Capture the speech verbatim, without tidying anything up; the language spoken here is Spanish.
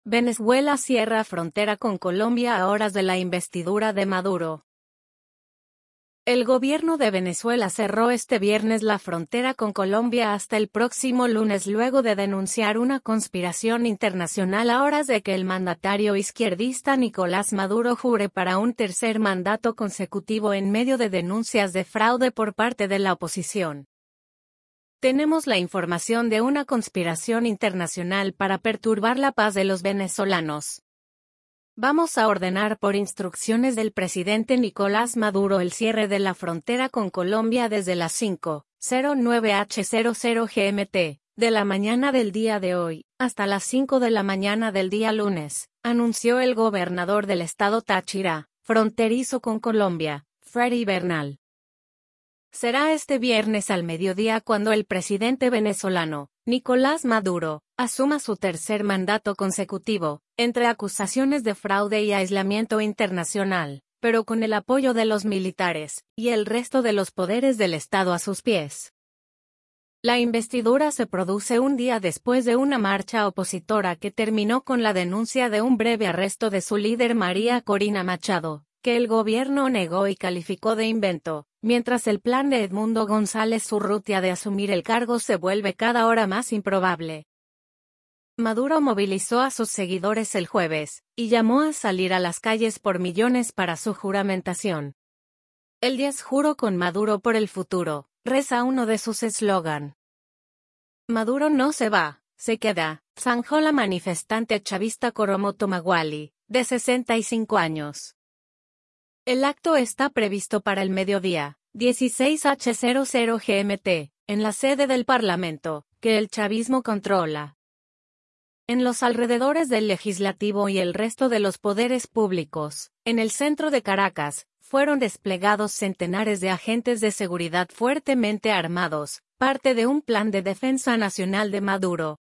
Venezuela cierra frontera con Colombia a horas de la investidura de Maduro. El gobierno de Venezuela cerró este viernes la frontera con Colombia hasta el próximo lunes luego de denunciar una conspiración internacional a horas de que el mandatario izquierdista Nicolás Maduro jure para un tercer mandato consecutivo en medio de denuncias de fraude por parte de la oposición. Tenemos la información de una conspiración internacional para perturbar la paz de los venezolanos. Vamos a ordenar por instrucciones del presidente Nicolás Maduro el cierre de la frontera con Colombia desde las cinco cero nueve a cero cero G M T de la mañana del día de hoy hasta las cinco de la mañana del día lunes, anunció el gobernador del estado Táchira, fronterizo con Colombia, Freddy Bernal. Será este viernes al mediodía cuando el presidente venezolano, Nicolás Maduro, asuma su tercer mandato consecutivo, entre acusaciones de fraude y aislamiento internacional, pero con el apoyo de los militares y el resto de los poderes del Estado a sus pies. La investidura se produce un día después de una marcha opositora que terminó con la denuncia de un breve arresto de su líder María Corina Machado, que el gobierno negó y calificó de invento, mientras el plan de Edmundo González Urrutia de asumir el cargo se vuelve cada hora más improbable. Maduro movilizó a sus seguidores el jueves, y llamó a salir a las calles por millones para su juramentación. El diez juro con Maduro por el futuro, reza uno de sus eslogan. Maduro no se va, se queda, zanjó la manifestante chavista Coromoto Maguali, de sesenta y cinco años. El acto está previsto para el mediodía, dieciséis a cero cero G M T, en la sede del Parlamento, que el chavismo controla. En los alrededores del Legislativo y el resto de los poderes públicos, en el centro de Caracas, fueron desplegados centenares de agentes de seguridad fuertemente armados, parte de un plan de defensa nacional de Maduro.